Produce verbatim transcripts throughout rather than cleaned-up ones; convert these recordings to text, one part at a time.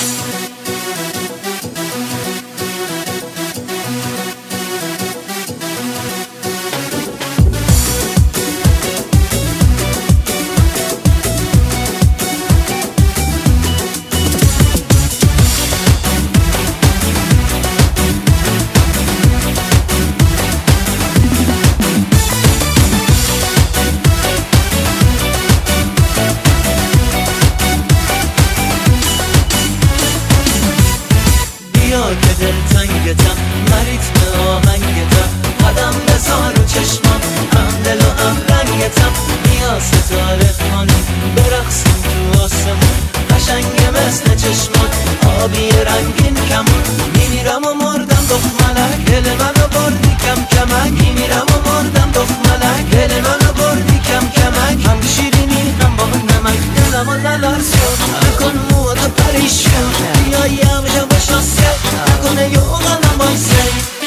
که دلتنگتم مریتم آهنگتم قدم بزار و چشمم هم دل و هم رنگتم بیا ستاره خانم برقصیم تو آسمون قشنگ مثل چشمات آبی رنگین کمون میمیرم و مردم دختملک دل منو بردی کم کمک میمیرم و مردم دختملک دل منو بردی کم کمک هم شیرینی هم با نمک دلم و نلرزون نکن موتو پریشون بیا یه بشم بشناسه نکنه یه اغلم بایسه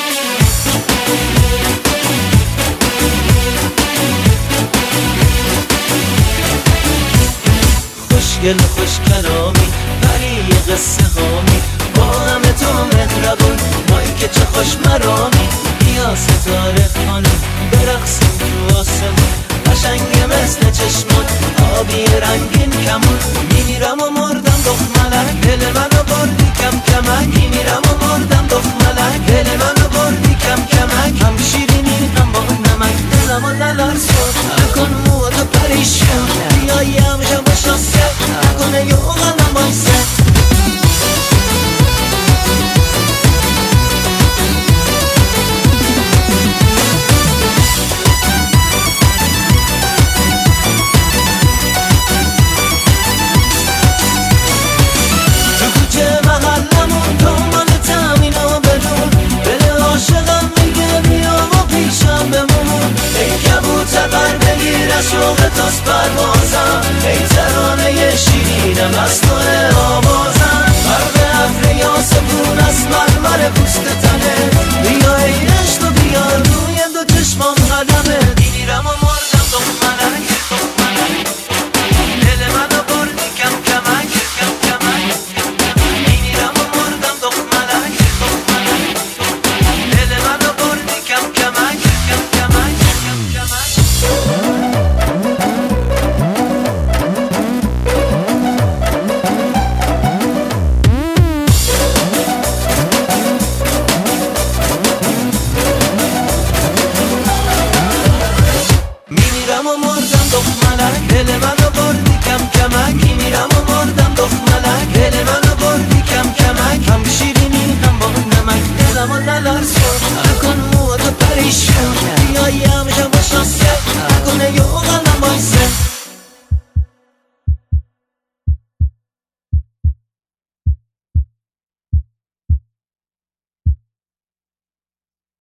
خوشگل خوش کلامی پری قصه هامی با همه تو مهربون مایی که چه خوش مرامی بیا ستاره خانم برقصیم تو آسمون قشنگ مثل چشمات آبی رنگین کمون میمیرم و مردم دختملک دل منو بردی کم کمک میمیرم و مردم دختملک دل منو بردی کم کمک هم شیرینی هم با نمک دلمو نلرزون نکن موتو پریشون بیا یه بشم بشناسه نکنه یه اغلم بایسه شوق تاست پروازم ای ترانه شیرینم از تو آوازم برق ابر یاسمون از مرمر پوست تنه بیا ای عشق و بیا روی دو چشمام قدمه میمیرم و مردم دختملک دختملک دل منو بردی کم کمک کم کمک میمیرم و مردم دختملک دختملک دل منو بردی کم کمک کم کمک کم کمک میمیرم و مردم دختملک دل منو بردی کم کمک میمیرم و مردم دختملک دل منو بردی کم کمک هم شیرینی هم با نمک دلمو نلرزون